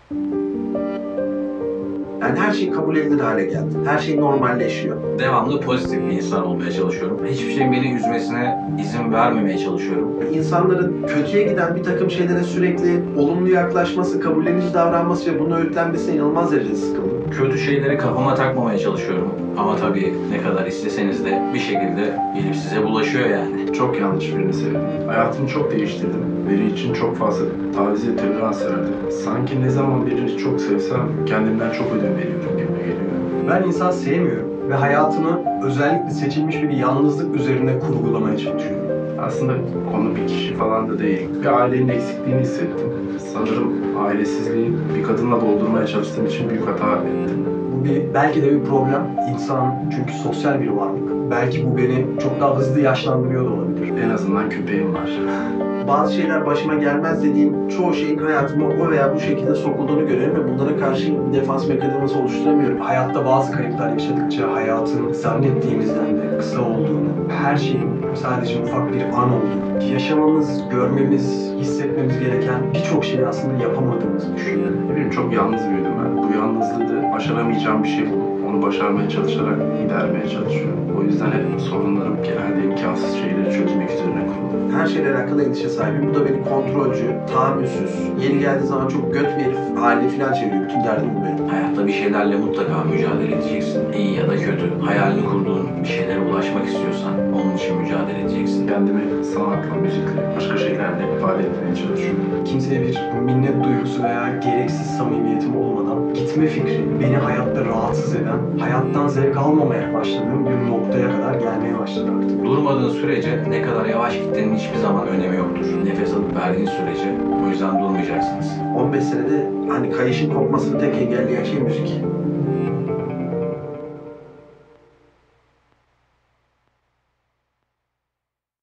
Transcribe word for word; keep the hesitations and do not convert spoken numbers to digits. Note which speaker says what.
Speaker 1: Yani her şey kabul edilir hale geldi. Her şey normalleşiyor.
Speaker 2: Devamlı pozitif bir insan olmaya çalışıyorum. Hiçbir şeyin beni üzmesine izin vermemeye çalışıyorum.
Speaker 1: İnsanların kötüye giden bir takım şeylere sürekli olumlu yaklaşması, kabullenici davranması ve bunu öğütlenmesine inanılmaz derecede sıkıldım.
Speaker 2: Kötü şeyleri kafama takmamaya çalışıyorum. Ama tabii ne kadar isteseniz de bir şekilde gelip size bulaşıyor yani.
Speaker 3: Çok yanlış birini sevdim. Hayatımı çok değiştirdim. Biri için çok fazla tavize tolerans verdim. Sanki ne zaman birini çok sevsem kendimden çok ödün veriyorum gibi geliyor.
Speaker 4: Ben insan sevmiyorum ve hayatımı özellikle seçilmiş bir yalnızlık üzerine kurgulamaya çalışıyorum.
Speaker 3: Aslında konu bir kişi falan da değil. Bir ailenin eksikliğini hissettim. Sanırım ailesizliği bir kadınla doldurmaya çalıştığım için büyük hata ettim.
Speaker 4: Bu bir belki de bir problem. İnsan çünkü sosyal bir varlık. Belki bu beni çok daha hızlı yaşlandırıyor da olabilir.
Speaker 3: En azından köpeğim var.
Speaker 1: Bazı şeyler başıma gelmez dediğim çoğu şeyin hayatıma o veya bu şekilde sokulduğunu görüyorum ve bunlara karşı bir defans mekanizması oluşturamıyorum.
Speaker 4: Hayatta bazı kayıplar yaşadıkça hayatın zannettiğimizden de kısa olduğunu, her şeyin sadece ufak bir an olduğunu, yaşamamız, görmemiz, hissetmemiz gereken birçok şeyi aslında yapamadığımızı düşünüyorum.
Speaker 3: Ne bileyim, çok yalnız büyüdüm ben. Bu yalnızlığı da başaramayacağım bir şey bulup onu başarmaya çalışarak gidermeye çalışıyorum. O yüzden hep sorunlarım genelde imkansız şeyleri çözmek üzerine kurulu.
Speaker 1: Her şeyle alakalı endişe sahibiyim. Bu da beni kontrolcü, tahammülsüz, yeri geldiği zaman çok göt bir herif haline falan çeviriyor. Bütün derdim bu benim.
Speaker 2: Hayatta bir şeylerle mutlaka mücadele edeceksin. İyi ya da kötü. Hayalini kurduğun bir şeylere ulaşmak istiyorsan onun için mücadele edeceksin.
Speaker 3: Kendimi sanatla, müzikle, başka şeylerle ifade etmeye çalışıyorum.
Speaker 4: Kimseye bir minnet duygusu veya gereksiz samimiyetim olmadan gitme fikri beni hayatta rahatsız eden, hayattan zevk almamaya başladığım bir noktaya kadar gelmeye başladı artık.
Speaker 2: Durmadığın sürece ne kadar yavaş gittiğinin hiçbir zaman önemi yoktur. Nefes alıp verdiğin sürece o yüzden durmayacaksınız.
Speaker 1: on beş senede hani kayışın kopmasını tek engelleyen şey müzik.